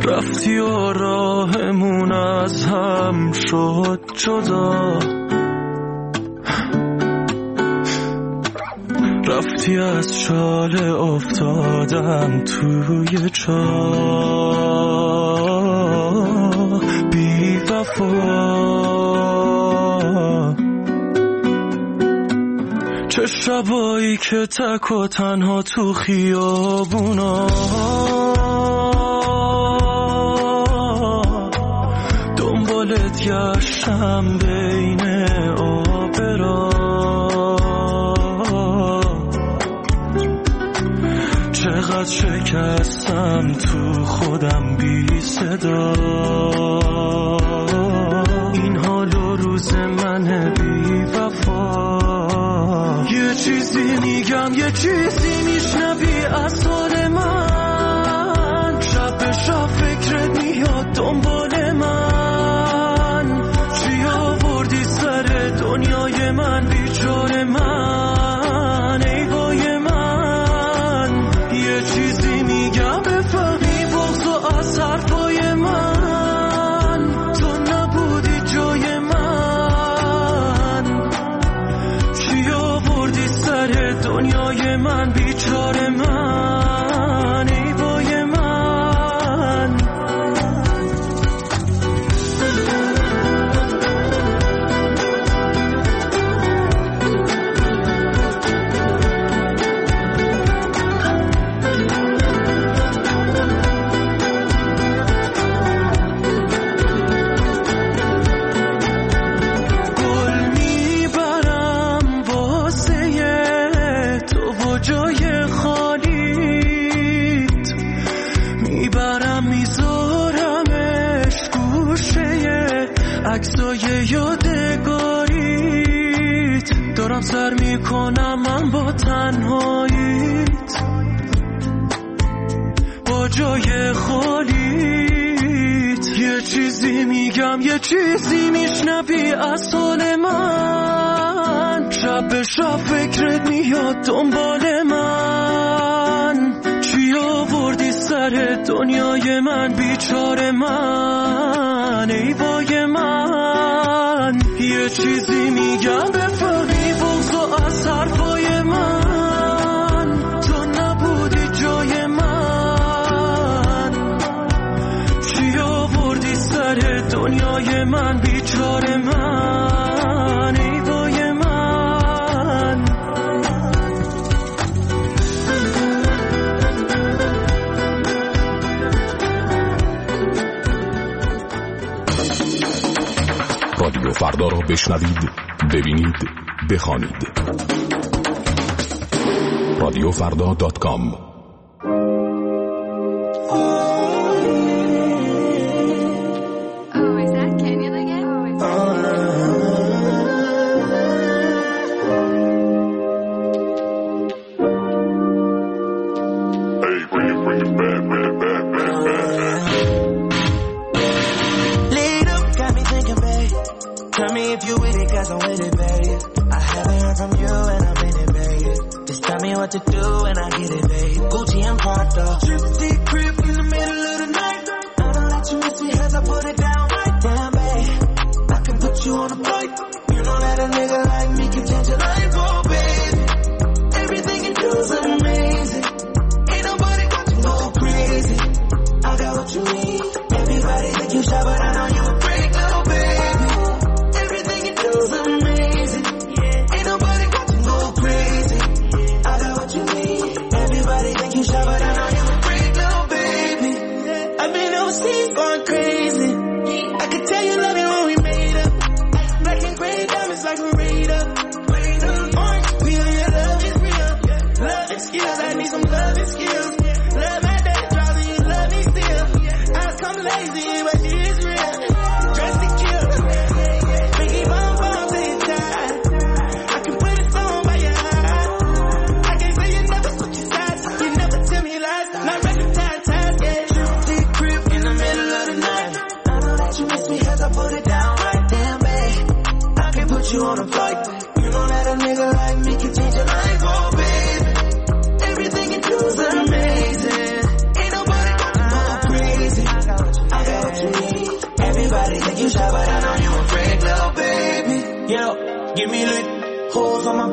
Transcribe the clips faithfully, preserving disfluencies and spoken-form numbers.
رفتی و راهمون از هم شد جدا، رفتی از شاله افتادم توی چاه بی وفا. چه شبایی که تک و تنها تو خیابونا دنبالت گشتم بین آبرا، چقدر شکستم تو خودم بی صدا. این حال و روز من بی وفا. یه چیزی میگم یه چیزی میشنوی از حال من، شب به شب فکرت میاد دنبال من. چی آوردی سر دنیای من بیچاره من، ای وای من. یه چیزی میگم بفهمی بغض و از حرفای من، تو نبودی جای من. چی آوردی سر دنیای من بیچاره من، ای وای من. گل میبرم واسه تو و جای خالیت، میبرم میذارمش گوشه عکسای یادگاریت. دارم سر میکنم من با تنهاییت، با جای خالیت. یه چیزی میگم یه چیزی میشنوی از حال من، شب به شب فکرت میاد دنبال من. چی آوردی سر دنیای من بیچاره من، ای وای من. یه چیزی میگم بفهمی بغض و از حرفای من، تو نبودی جای من. چی آوردی سر دنیای من بیچاره من، ای وای من. رادیو فردا را بشنوید، ببینید، بخوانید. رادیو فردا دات کام. To do and I get it, babe.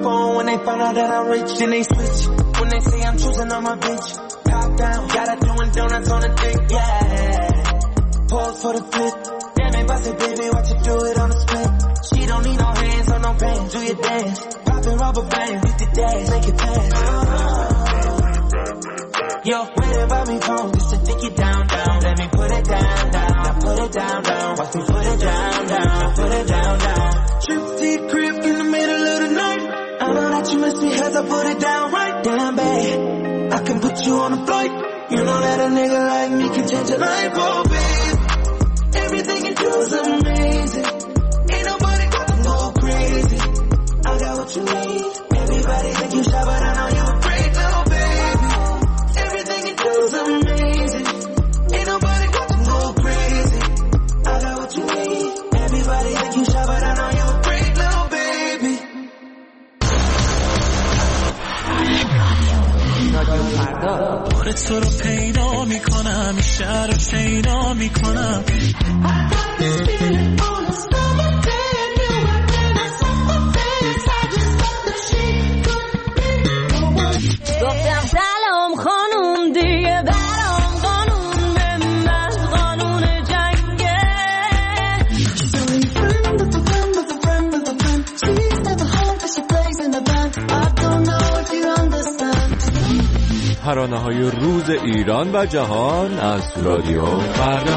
phone when they find out that I'm rich. Then they switch when they say I'm choosing on my bitch. Top down, got her doing donuts on the dick, yeah. Pause for the flip. Damn it, bust it, baby, watch you do it on the split. She don't need no hands or no pants, do your dance. Poppin' rubber bands, hit the dash, make it pass. Yo, wait about me phone, just to think it down, down. Let me put it down, down. Now put it down, down. Watch me put it down, down. Now put it down, down. Trip to your crib in the middle of the night. I know that you miss me as I put it down right down, babe. I can put you on a flight. You know that a nigga like me can change your life, oh babe. Everything you do is amazing. Ain't nobody got to go crazy. I got what you need. Everybody think you shy, but I know you a great little baby. Everything you do is amazing. Ain't nobody got to go crazy. I got what you need. Everybody think you shy, but I know you a great little baby. بار تو رو پیدا میکنم شهر رو شیدا میکنم گفتم سلام خانوم دیگه برام قانون به من قانون جنگه ترانه‌های روز ایران و جهان از رادیو فردا.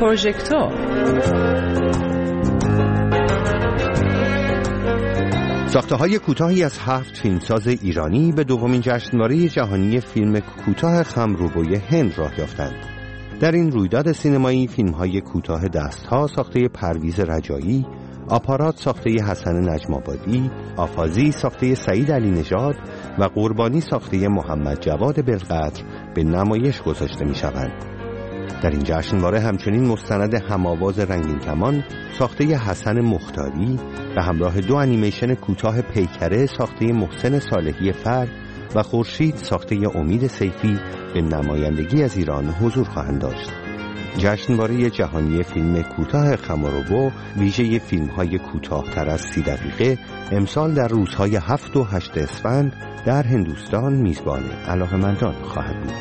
پروژکتور. ساخته‌های کوتاهی از هفت فیلمساز ایرانی به دومین جشنواره جهانی فیلم کوتاه خمروبوی هند راه یافتند. در این رویداد سینمایی فیلم‌های کوتاه دست‌ها ساخته پرویز رجایی، آپارات ساخته حسن نجم‌آبادی، آفازی ساخته سعید علی نژاد و قربانی ساخته محمد جواد بلقدر به نمایش گذاشته می‌شوند. در این جشنواره همچنین مستند هم‌آواز رنگین کمان ساخته حسن مختاری به همراه دو انیمیشن کوتاه پیکره ساخته محسن صالحی فرد و خورشید ساخته امید سیفی به نمایندگی از ایران حضور خواهند داشت. جشنواره جهانی فیلم کوتاه خمروبو ویژه فیلم‌های کوتاه‌تر از سی دقیقه امسال در روزهای هفت و هشت اسفند در هندوستان میزبان علاقه‌مندان خواهد بود.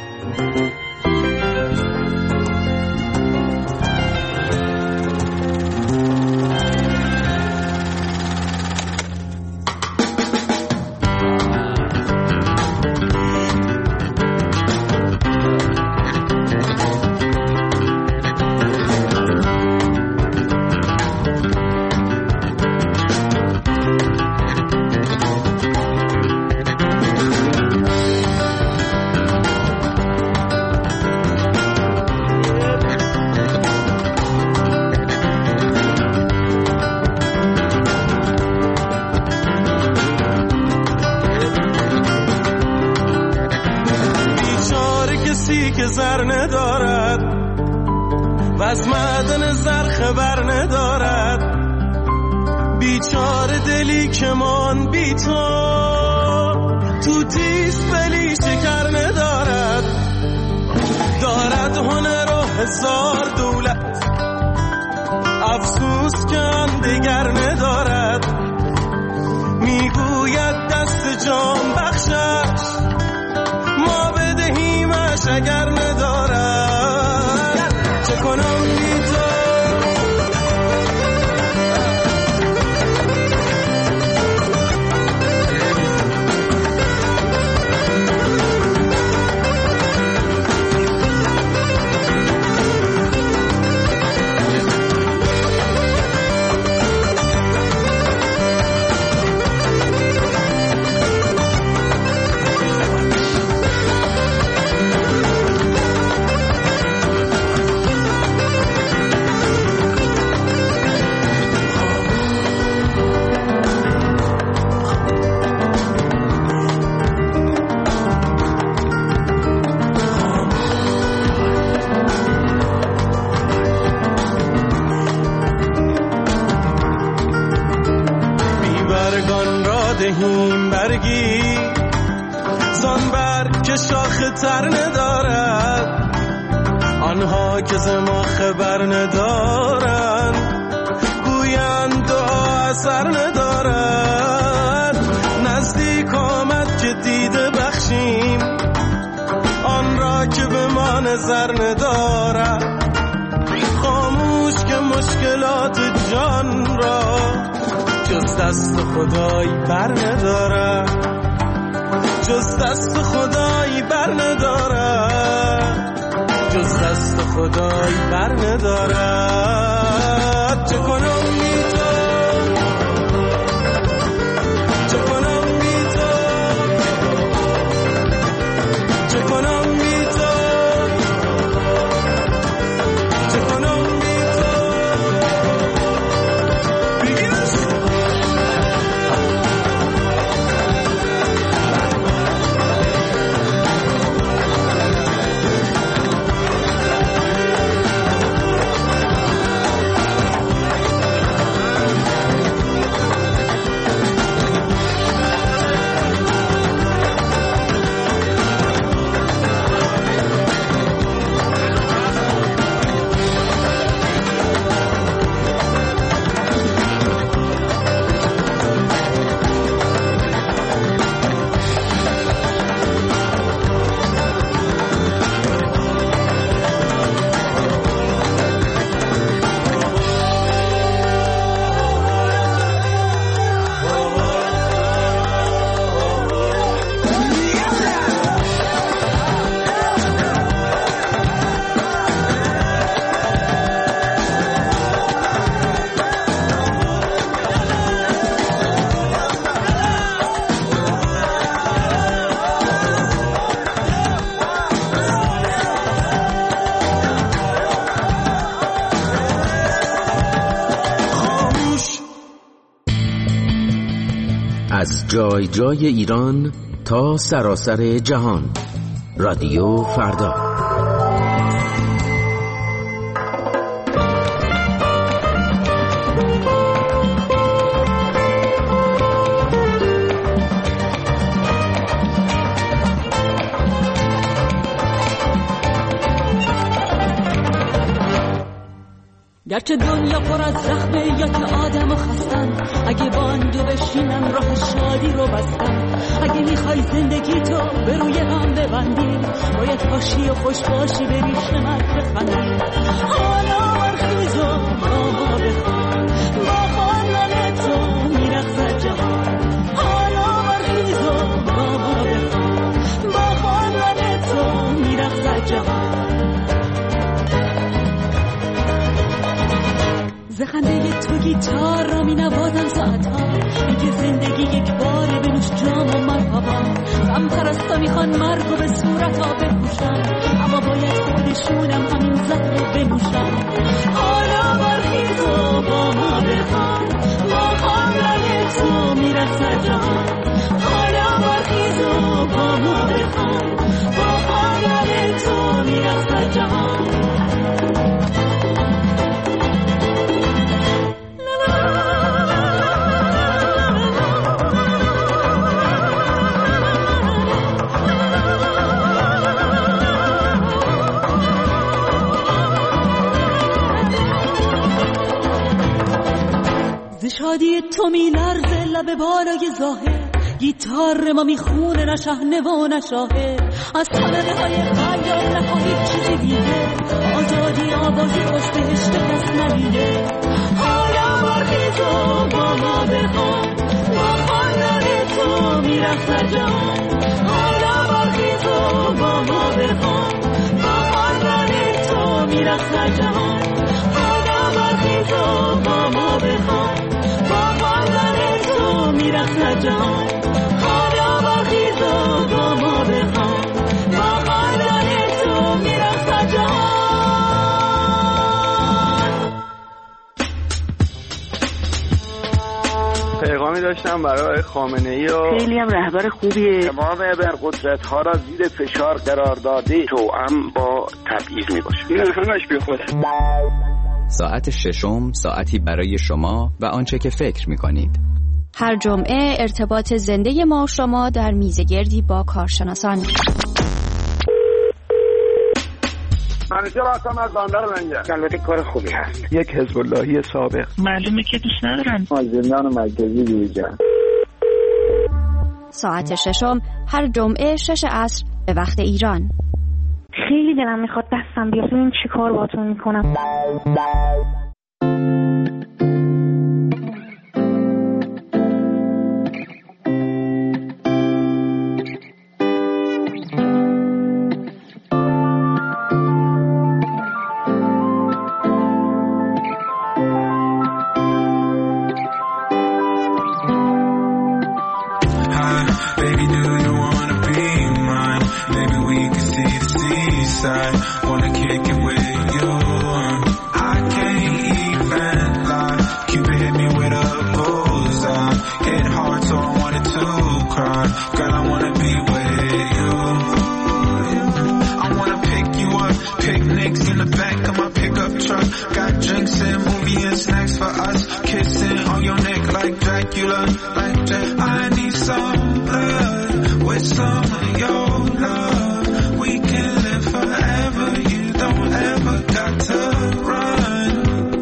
که زر ندارد و از معدن زر خبر ندارد، بیچاره دلی که من بی تو تو تیز بلی شکر ندارد، دارد هنر و هزار دولت افسوس که آن دگر ندارد، میگوید دست جان بخشش ما بدهیمش اگر ندارد، چه کنم بی تو دهیم برگی زان برگ که شاخه تر ندارد، آنها که ز ما خبر ندارند گویند دعا اثر ندارد، نزدیک آمد که دیده بخشیم آن را که به ما نظر ندارد، خاموش که مشکلات جان را جز دست خدای بر نداره، جز دست خدای بر نداره، جز دست خدای بر نداره، چه کنم بی تو چه کنم بی تو چه کنم بی تو چه کنم بی تو بگیرش جای جای ایران تا سراسر جهان. رادیو فردا. گرچه دنیا پر از زخمه یا که آدم و خستن، اگه باندو بشینم راه شادی رو بستم. اگه میخوای زندگی تو به روی هم ببندی، باید باشی و خوش باشی بری شمت بخندی. حالا برخیز و با ما بخوان، با خواندن تو میرخصد جهان. حالا برخیز و با ما بخوان، با خواندن تو میرخصد جهان. زخنده تو گیتار را می نوازم ساعتها، میگه زندگی یک باره بنوش جام و مرحبا. غم پرستا میخوان مرگ و به صورت ها بپوشن، اما باید خودشونم همین زهر رو بنوشن. حالا برخیز و با ما بخوان، با خواندن تو میرخصد جهان. حالا برخیز و با ما بخوان، با خواندن تو میرخصد جهان. شادی تو می لرزه لب بالای ظاهر، گیتار ما میخونه نه شهنه و نه شاهر. از طلبه های خیال نخواهید چیزی دیگه، آزادی آوازی خوش بهشت کس نمیده. حالا برخیز و با ما بخوان، با خواندن تو میرخصد جهان. حالا برخیز و با ما بخوان، با خواندن تو میرخصد جهان. حالا برخیز و با ما بخوان، میرخصد جهان. حالا برخیز و با ما بخوان، با خواندن تو میرخصد جهان. پیغامی داشتم برای خامنه‌ای و خیلی هم رهبر خوبیه. تمام ابرقدرت‌ها را زیر فشار قرار داده، توأم با تبعیض میباشه. این همش بیخوده. ساعت ششم ساعتی برای شما و آنچه که فکر میکنید. هر جمعه ارتباط زنده ما و شما در میزگردی با کارشناسان. منیجر هستم از بندر لنگر. البته کار خوبی هست. یک حزب اللهی سابق. معلومه که دوست ندارن. از زندان مرکزی بیرون. ساعت ششم هر جمعه شش عصر به وقت ایران. خیلی دلم میخواد دستم بیاد ببین چی کار باهاتون میکنم. Wanna kick it with you. I can't even lie. Cupid hit me with a bullseye. Hit hard, so I wanted to cry. Girl, I wanna be with you. I wanna pick you up. Picnics in the back of my pickup truck. Got drinks and movie and snacks for us. Kissing on your neck like Dracula. Like Jack. I need some blood with some of your love. We can live forever. You don't ever got to run.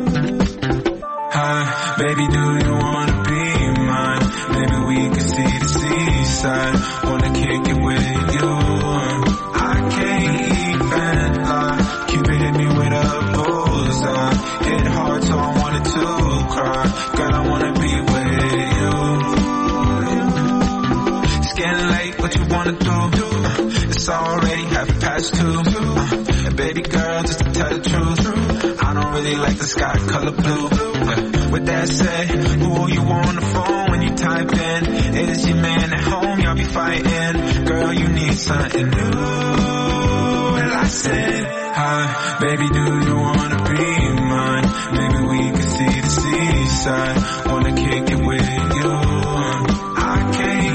Hi, baby, do you wanna be mine? Maybe we can see the seaside. Wanna kick it with you. I can't even lie. Cupid hit me with a bullseye. Hit hard, so I wanted to cry. Girl, I wanna be with you. It's getting late, what you wanna do? It's already half past two. Uh, baby girl, just to tell the truth, I don't really like the sky color blue. Uh, with that said, who are you on the phone when you type in? Is your man at home? Y'all be fighting. Girl, you need something new. And I said, hi, baby, do you wanna be mine? Maybe we can see the seaside. Wanna kick it with you. I can't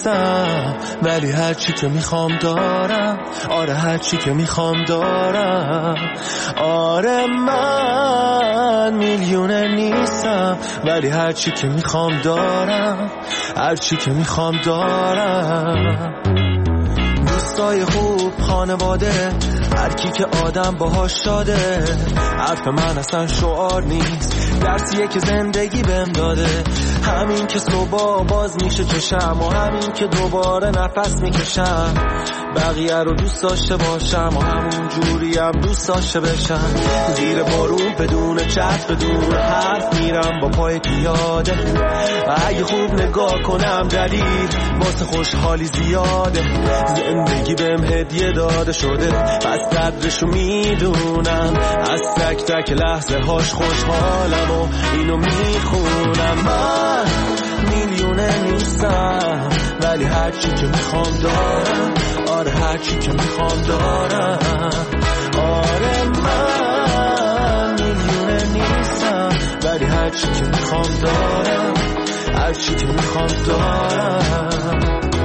نیستم ولی هر چی که میخوام دارم. آره هر چی که میخوام دارم. آره من میلیونه نیستم ولی هر چی که میخوام دارم. هر چی که میخوام دارم. دوستای خوب، خانواده، هر کی که آدم باهاش شاده. حرف من اصلا شعار نیست، درسیه که زندگی بهم داده. همین که صبح باز میشه چشم و همین که دوباره نفس میکشم. بقیه رو دوست داشته باشم و همون جوری هم دوست داشته بشم. زیر بارون بدون چتر بدون حرف میرم با پای پیاده. اگه خوب نگاه کنم دلیل واسه خوشحالی زیاده. زندگی بهم هدیه داده شده پس قدرشو میدونم. از تک تک لحظه هاش خوشحالم و اینو میخونم. من میلیونه نیستم ولی هر چی که میخوام دارم. آره هر چی که میخوام دارم. آره من میلیونه نیستم ولی هر چی که میخوام دارم. هر چی که میخوام دارم.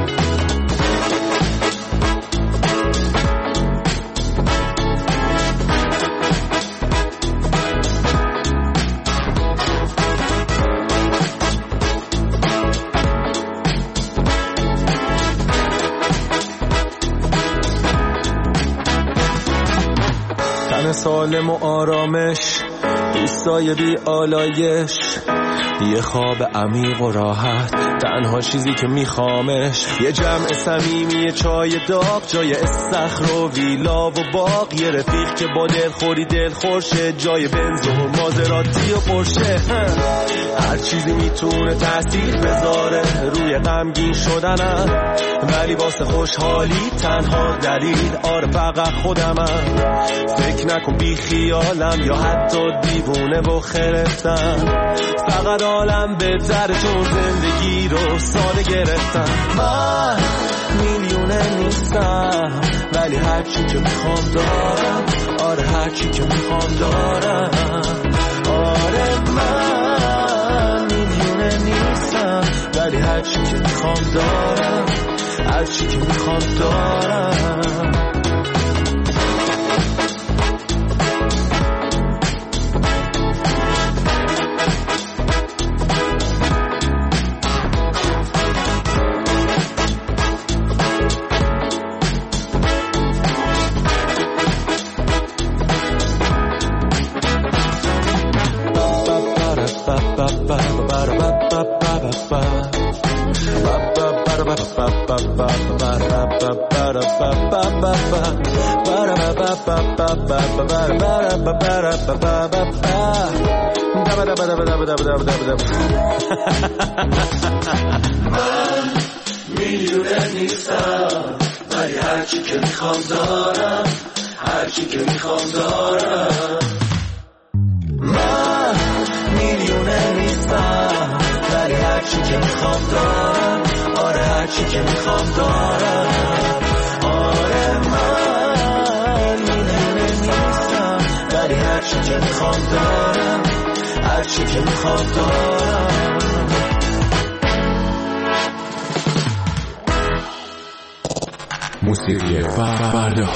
سالم و آرامش، دوستای بی آلایش، یه خواب عمیق و راحت، تنها چیزی که میخوامش. یه جمع صمیمی، یه چای داغ، جای استخر و ویلا و باغ. یه رفیق که با دلخوری دلخورشه، جای بنز و مازراتی و پرشه. هر چیزی میتونه تأثیر بذاره روی غمگین شدنم، ولی واسه خوشحالی تنها دلیل آره فقط خودمم. فکر نکن بی خیالم یا حتی دیوونه و خرفتم. فقط عالم بهتره چون زندگی رو ساده گرفتم. من میلیونه نیستم ولی هر چی که میخوام دارم. آره هر چی که میخوام دارم. آره من میلیونه نیستم ولی هر چی که میخوام دارم. هر چی که میخوام دارم. من میلیونه نیستم ولی هر چی که میخوام دارم. هر چی که میخوام دارم. من میلیونه نیستم ولی هر چی که میخوام دارم. آره هر چی که میخوام دارم. آره من میلیونه نیستم ولی هر چی که میخوام دارم. هر چی که میخوام دارم. موسیقی فردا.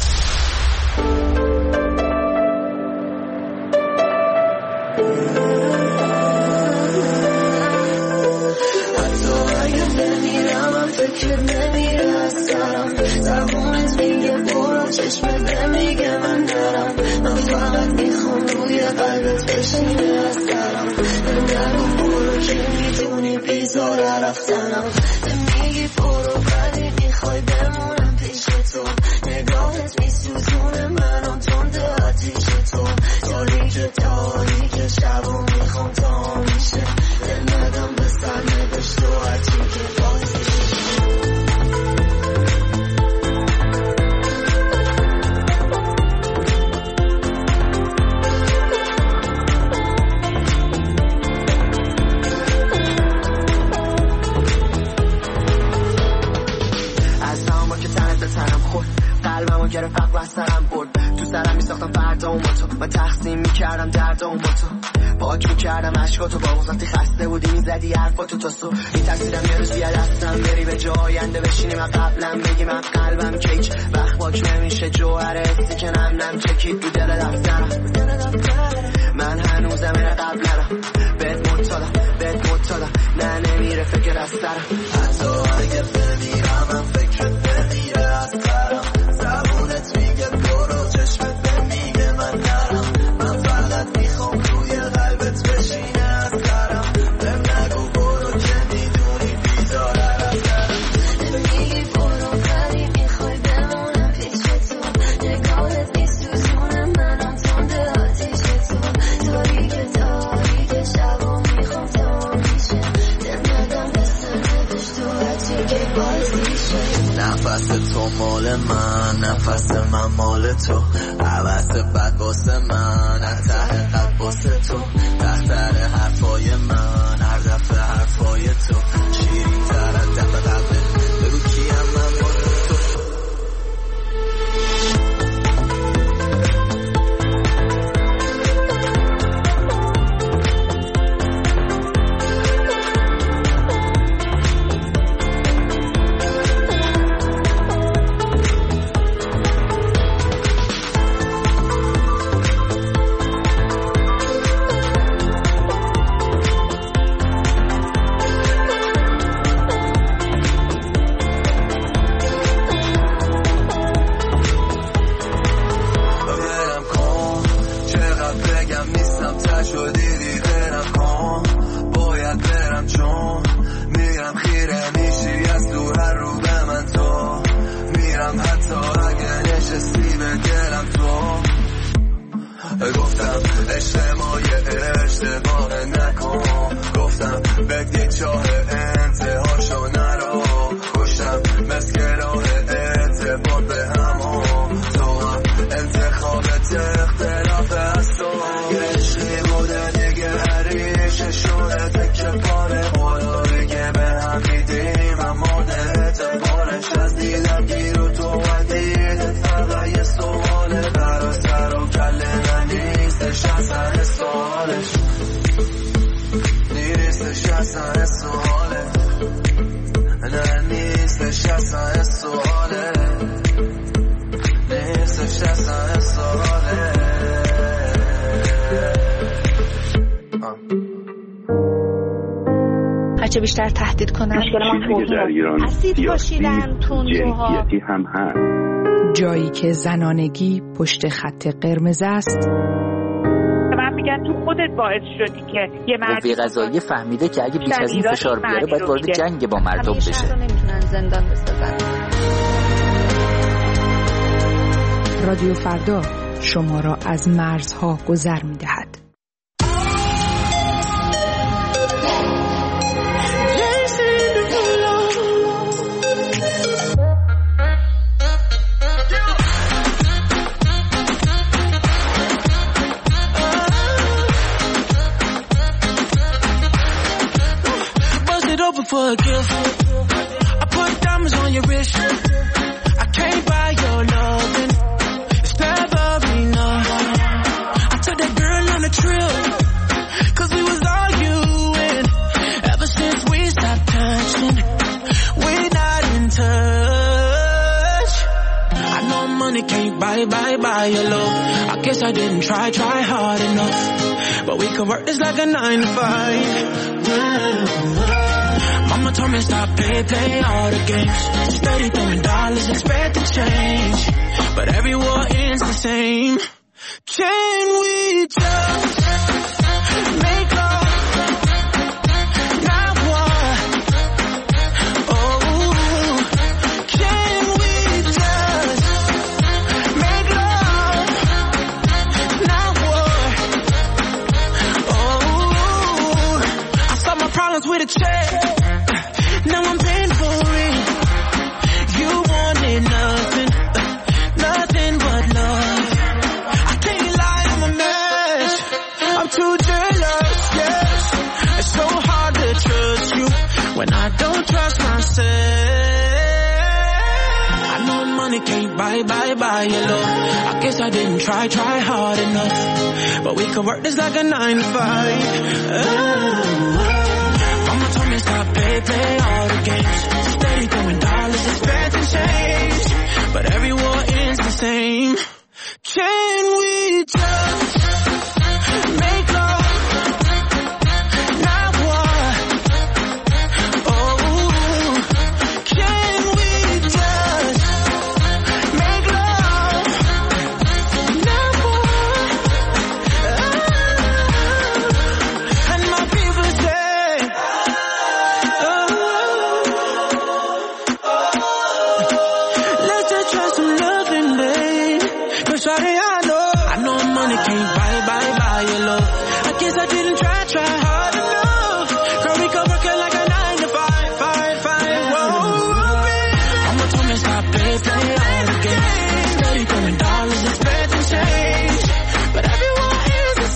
فکر نمیره از سرم. زبونت میگه برو، چشمت میگه من دارم. من فقط میخوام روی قلبت بشینه از سرم. نگو برو که میدونی بیزاره رفتنم. میگی برو ولی میخوای بمونم پیش تو. نگاهت میسوزونه منم تنده آتیش تو. تاریک تاریک شب و میخوام تا میشه. دل ندم به سر نبشت و هرچی که بازی. گرفت و سرم برد. تو سرم میساختم فردامو با تو، من تقسیم میکردم دردامو با تو، پاک میکردم عشقاتو با وقتی خسته بودی میزدی حرفاتو تا صبح. میترسیدم یه روز یه دستم بری به جای آینده بشینی من قبلم بگی من قلبم کیک وقت پاک نمیشه جوهر حسی که نم نم چکید رو دل دفترم. من هنوزم این قبل نرم بهت مطالم بهت مطالم نه نمیره فکر از سرم. حتی اگه بمیرم من فکرت نمیره از سرم. زبونت میگه برو چشمت نمیگه من نرم. من فقط میخوام روی قلبت بشینه از سرم. بهم نگو برو که میدونی بیزاره از سرم. میگی برو ولی میخوای بمونم پیش تو. نگاهت میسوزونم منم تنده آتیش تو. تاریک تاریک شبا میخوام تا میشه. نمیدم بسن بش تو هرچی که بازیشه. نفس تو مال من نفس من مال تو. عوض بد واسه من از ته قلب واسه تو. بهتر حرفای من هر دفعه حرفای تو. شیرین تر از دفعه قلبه بگو کیم من مال تو. هرچه بیشتر تهدید کنن اسید پاشیدن تندروها هم هست. جایی که زنانگی پشت خط قرمز است. من میگن تو خودت باعث شدی که یه مرد قوه قضاییه فهمیده که اگه بیش از این فشار بیاره باید وارد جنگ با مردم بشه. نمیتونن زندان بسازن. رادیو فردا شما را از مرزها گذر میدهد. For a gift, I put diamonds on your wrist. I can't buy your loving, it's never enough. I took that girl on a trip, cause we was arguing. Ever since we stopped touching, we're not in touch. I know money can't buy, buy, buy your love. I guess I didn't try, try hard enough. But we could work this like a nine to five. Yeah. Mama told me stop, play, play all the games. Steady throwing dollars, expect to change. But every war ends the same. Can we just make love, not war? Oh, can we just make love, not war? Oh, I solve my problems with a check. Now I'm paying for it. You wanted nothing, nothing but love. I can't lie, I'm a mess. I'm too jealous, yes. It's so hard to trust you when I don't trust myself. I know money can't buy, bye, bye, bye, your love. I guess I didn't try, try hard enough. But we could work this like a nine to five. Oh. Mama told me stop, play, play all the games. Steady throwing dollars, expecting change. But every war ends the same. Can we just make love? Not war. Oh, can we just make love? Not war. Oh, and my people say, oh, oh, let's just try some loving, babe. 'Cause shawty, I know, I know money can't buy, buy, buy your love. I guess I didn't try, try hard enough. Girl, we could work it like a nine to five, five, five. Whoa, baby. Mama told me stop, play, play all the games. Steady throwing dollars, expecting change. But everyone is the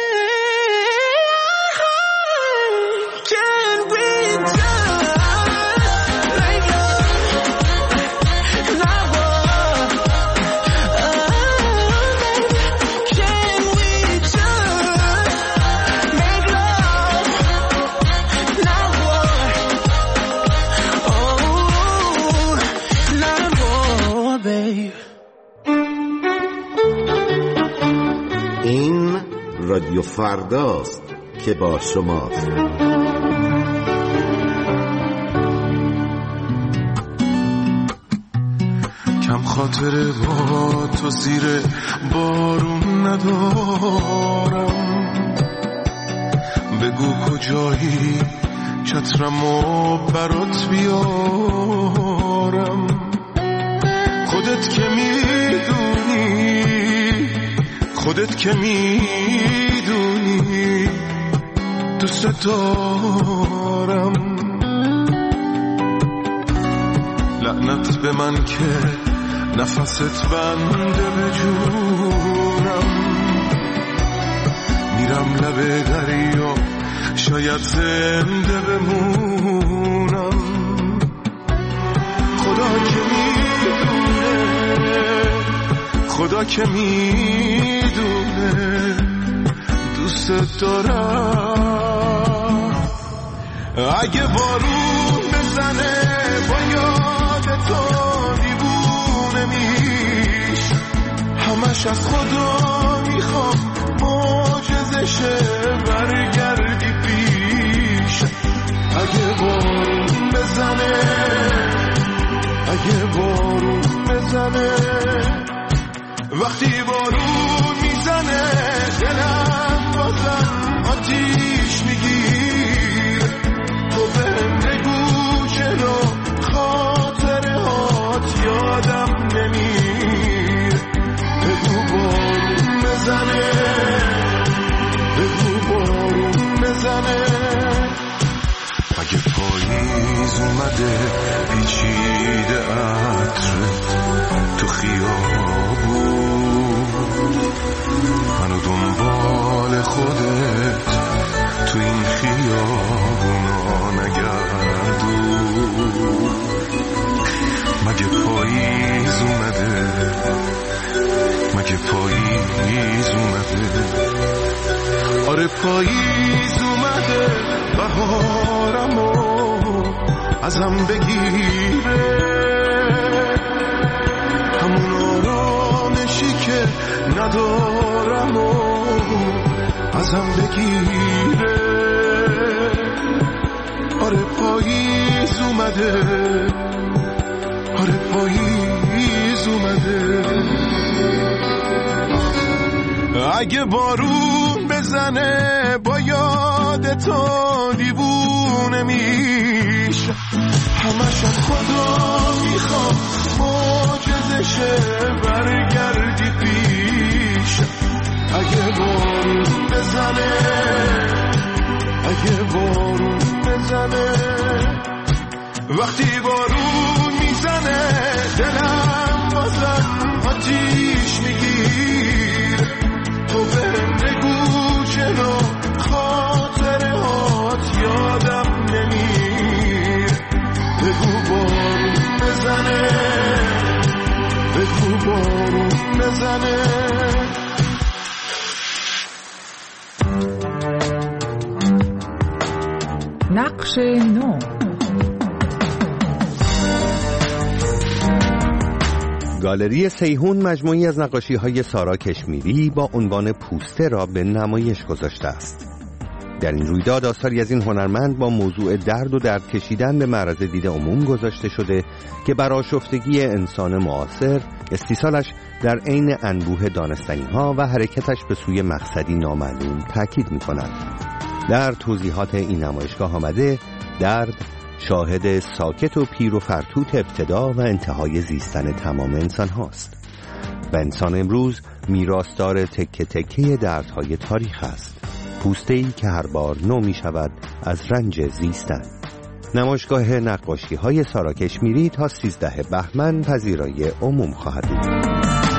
same. Can we just make love? Not war. Can we just make love? Not war. Oh, not war, babe. این رادیو فرداست که با شماست. کم خاطر با تو زیر بارون ندارم. بگو کجایی چترمو برات بیارم. خودت که میدونی، خودت که میدونی دوست دارم. لعنت به من که نفست بنده به جونم. میرم لب دریا شاید زنده بمونم. خدا که میدونه، خدا که میدونه دوست دارم. اگه بارون بزنه با یاد تو دیوونه میش. همش از خدا میخوام معجزشه برگردی پیش. اگه بارون بزنه، اگه بارون بزنه، وقتی بارون میزنه دلم بازم آتیش میگیر. تو بهم بگو چرا خاطره هات یادم نمیر. بگو بارون بزنه، بگو بارون بزنه. اگه پاییز اومده پیچیده عطرت تو خیابون، منو دنبال خودت تو این خیابونا نگردون. مگه پاییز اومده، مگه پاییز اومده. آره پاییز اومده، بهارمو ازم بگیره. همون آرامشی که ندارم و ازم بگیره. آره پاییز اومده، آره پاییز اومده. اگه بارون بزنه با یاد تو دیوونه میشه. همش از خدا میخوام معجزشه برگردی پیش. اگه بارون بزنه، اگه بارون بزنه، وقتی بارون میزنه دلم بازم آتیش میگیر. تو بهم بگو چرا خاطره هات یادم نمیر. بگو بارون بزنه، بگو بارون بزنه. نقش نو. گالری سیحون مجموعی از نقاشی‌های سارا کشمیری با عنوان پوسته را به نمایش گذاشته است. در این رویداد آثاری از این هنرمند با موضوع درد و درد کشیدن به معرض دید عموم گذاشته شده که بر آشفتگی انسان معاصر، استیصالش در عین انبوه دانستنی‌ها و حرکتش به سوی مقصدی نامعلوم تاکید می‌کند. در توضیحات این نمایشگاه آمده درد شاهد ساکت و پیر و فرتوت ابتدا و انتهای زیستن تمام انسان هاست و انسان امروز میراثدار تکه تکه دردهای تاریخ است، پوسته‌ای که هر بار نو می شود از رنج زیستن. نمایشگاه نقاشی های سارا کشمیری تا سیزده بهمن پذیرای عموم خواهد بود.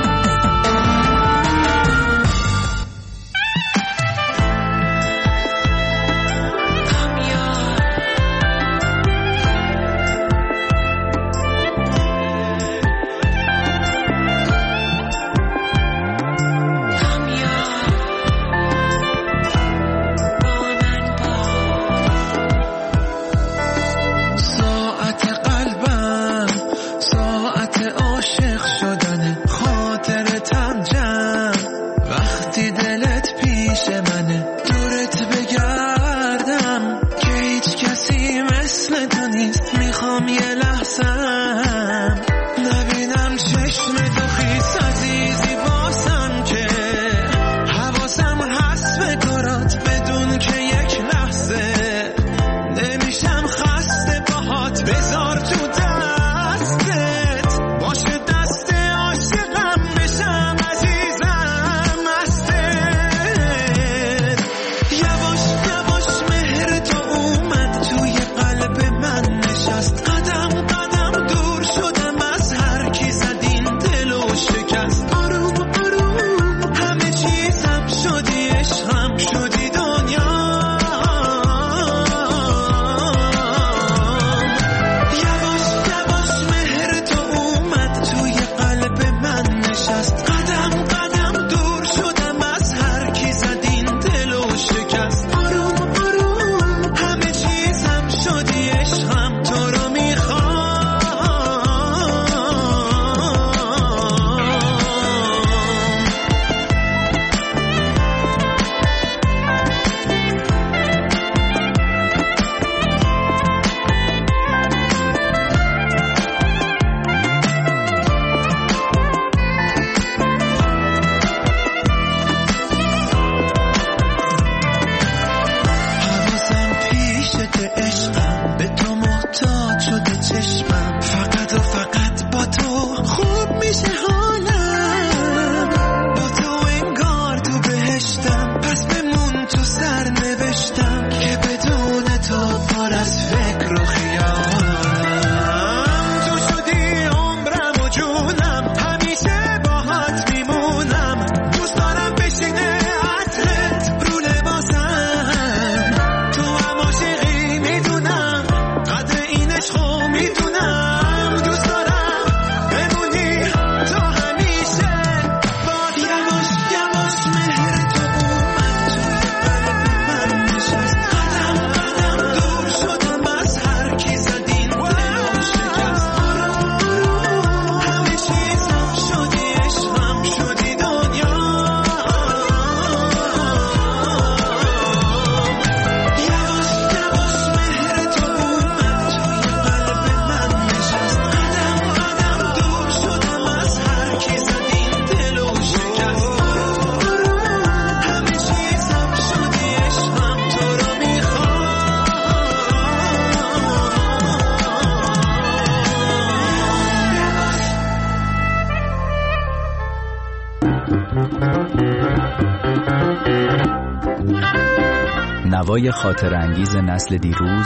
نوای خاطر انگیز نسل دیروز،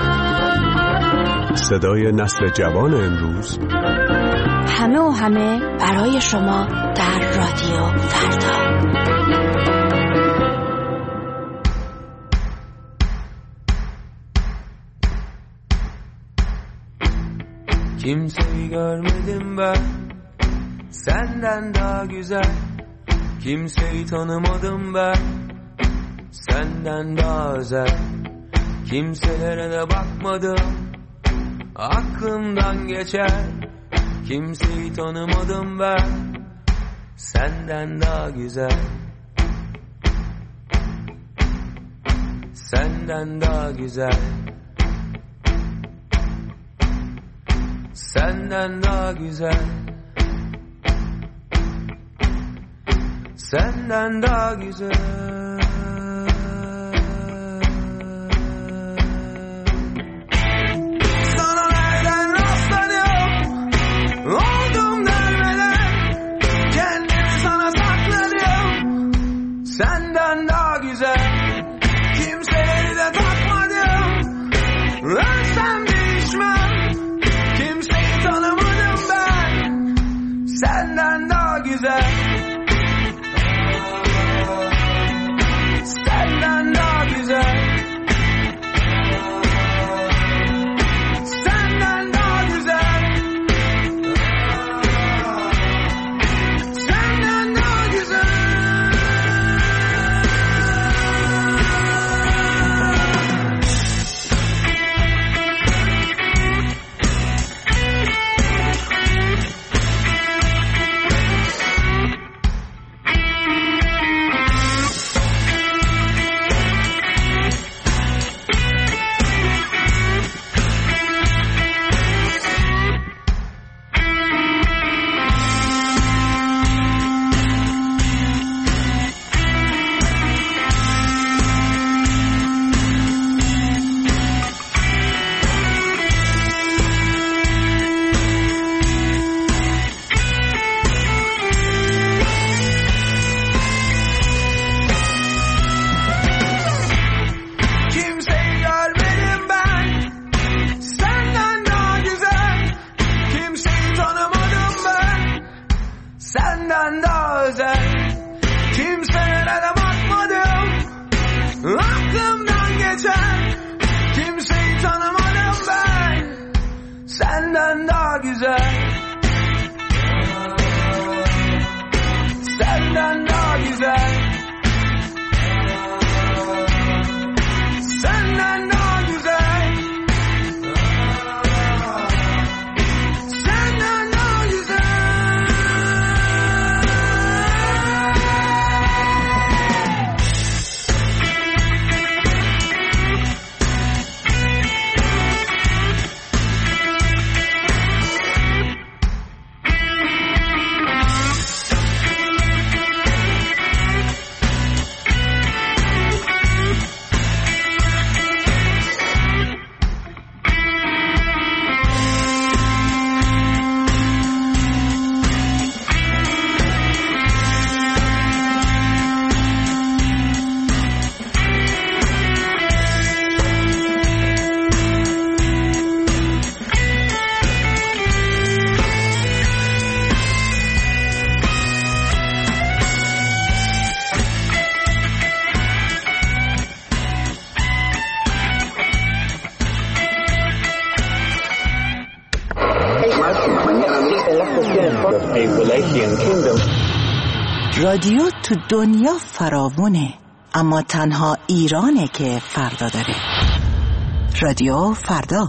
صدای نسل جوان امروز، همه و همه برای شما در رادیو فردا. Kimseyi görmedim ben, Senden daha güzel kimseyi tanımadım ben. Senden daha özel kimselere de bakmadım. Aklımdan geçer kimseyi tanımadım ben. Senden daha güzel, senden daha güzel, senden daha güzel, senden daha güzel. Sana nereden rastladım, oldum dermeden, kendimi sana sakladım. Senden daha güzel, kimseleri de takmadım. Ölsem değişmem, kimseyi tanımadım ben. Senden daha güzel, senden daha güzel, senden daha güzel, senden daha güzel. Kimseyi görmedim ben, senden daha güzel, kimseyi tanımadım ben. Senden daha özel, kimselere de bakmadım. Aklımdan geçer, kimseyi tanımadım ben. Senden daha güzel, senden daha güzel, senden daha güzel, senden daha güzel. رادیو تو دنیا فراوونه، اما تنها ایرانه که فردا داره. رادیو فردا.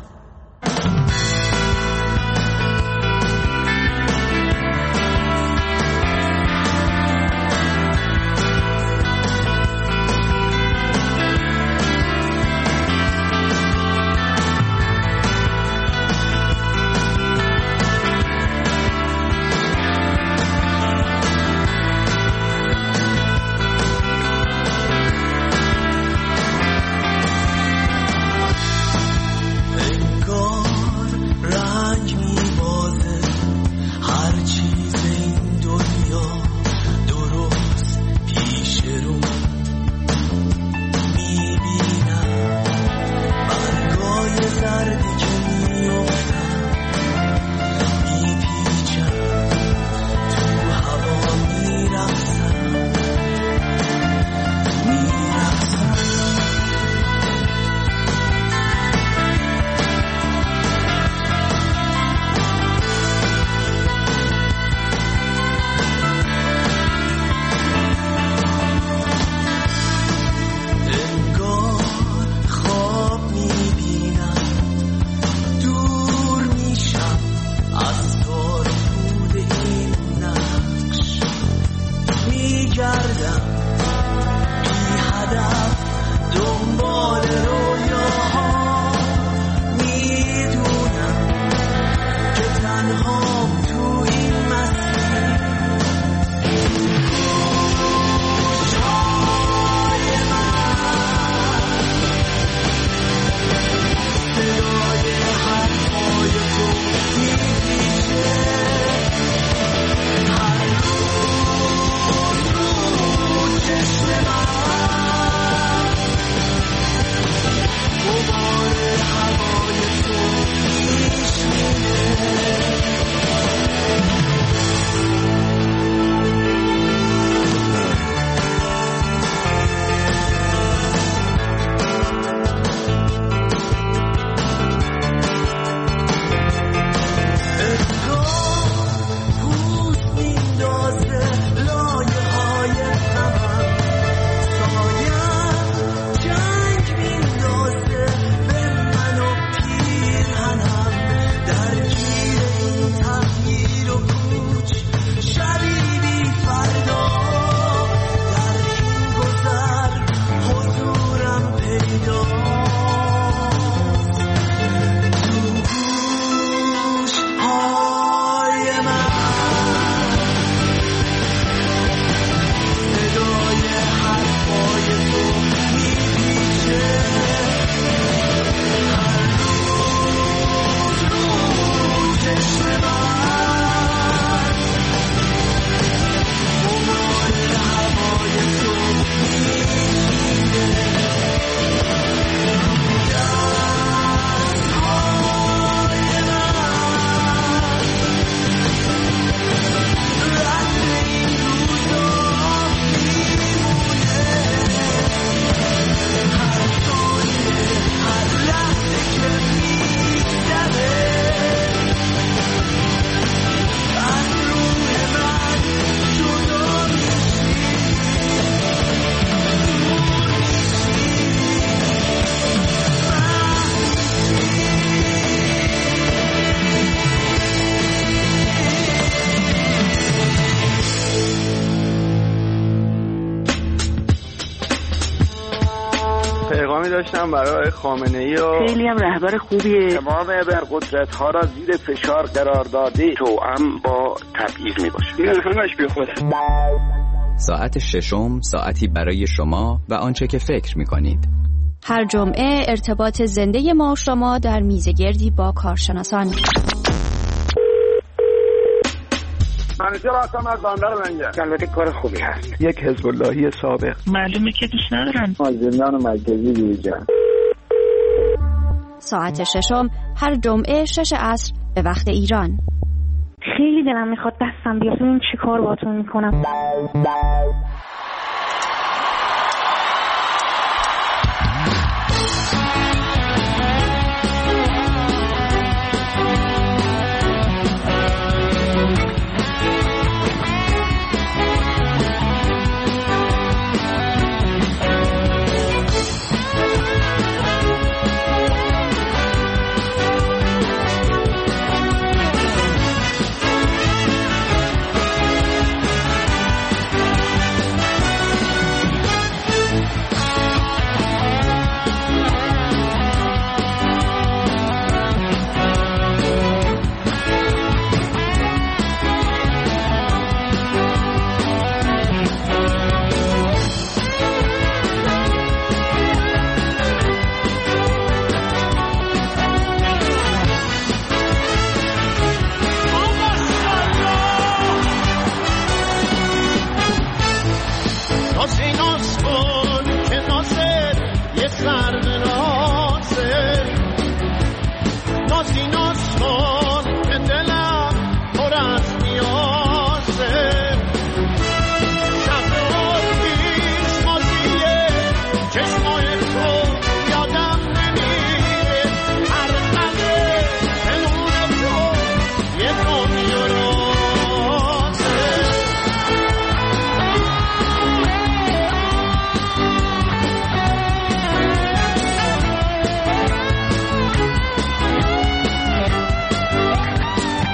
شدم بی هدف دنبال رویاها میدونم که تنهام تو این مسیر گوشهای من صدای حرفای تو میپیچه هر روز رو چشم من غبار هوای تو میشینه داشتم برای خامنه‌ای و خیلی هم رهبر خوبیه. تمام ابرقدرت‌ها را زیر فشار قرار داده توأم با تبعیض میباشه. این همش بیخوده. ساعت ششم ساعتی برای شما و آنچه که فکر میکنید. هر جمعه ارتباط زنده ما و شما در میزگردی با کارشناسان. منیجر هستم از بندر منجر. البته کار خوبی هست. یک حزب اللهی سابق. معلومه که دوست ندارن. زندان مرکزی بیرجان. ساعت ششم هر جمعه شش عصر به وقت ایران. خیلی دلم میخواد دستم بیاد ببین چی کار باهاتون میکنم.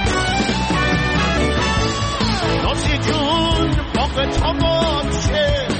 تو با چه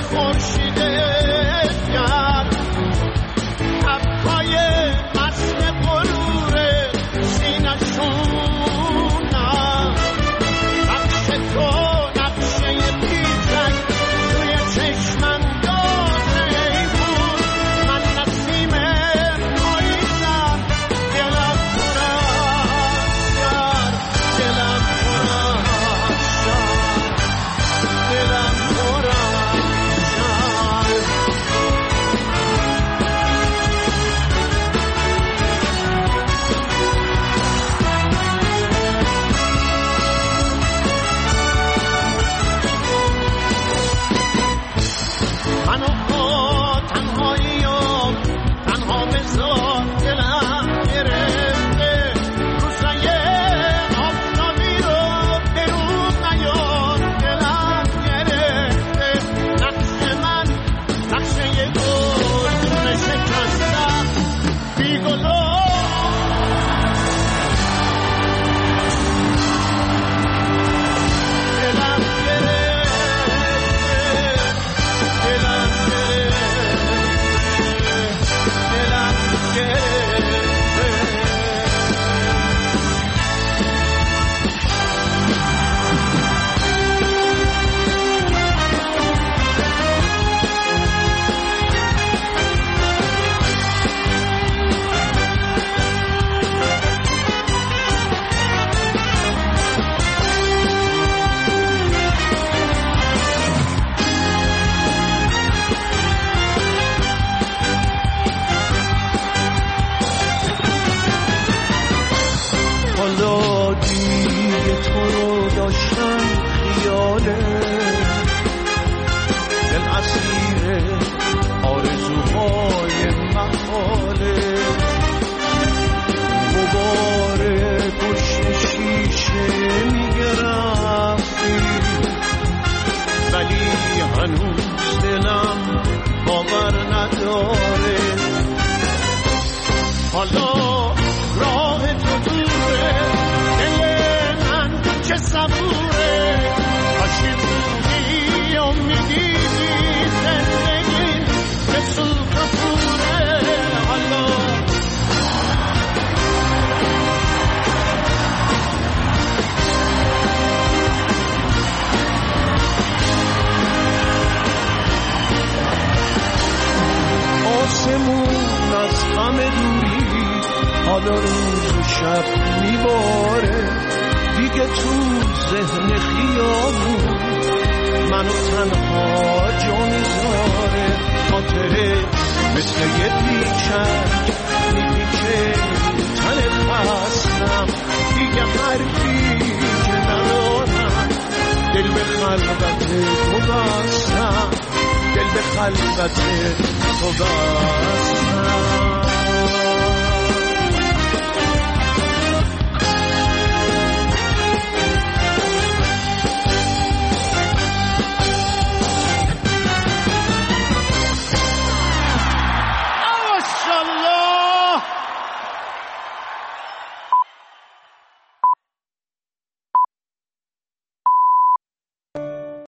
حالا روز و شب میباره دیگه تو ذهن خیابون منو تنها جا میذاره. خاطره مثل یه پیچک میپیچه تن خستم دیگه حرفی که ندارم دل به خلوت تو بستم دل به خلوت تو بستم.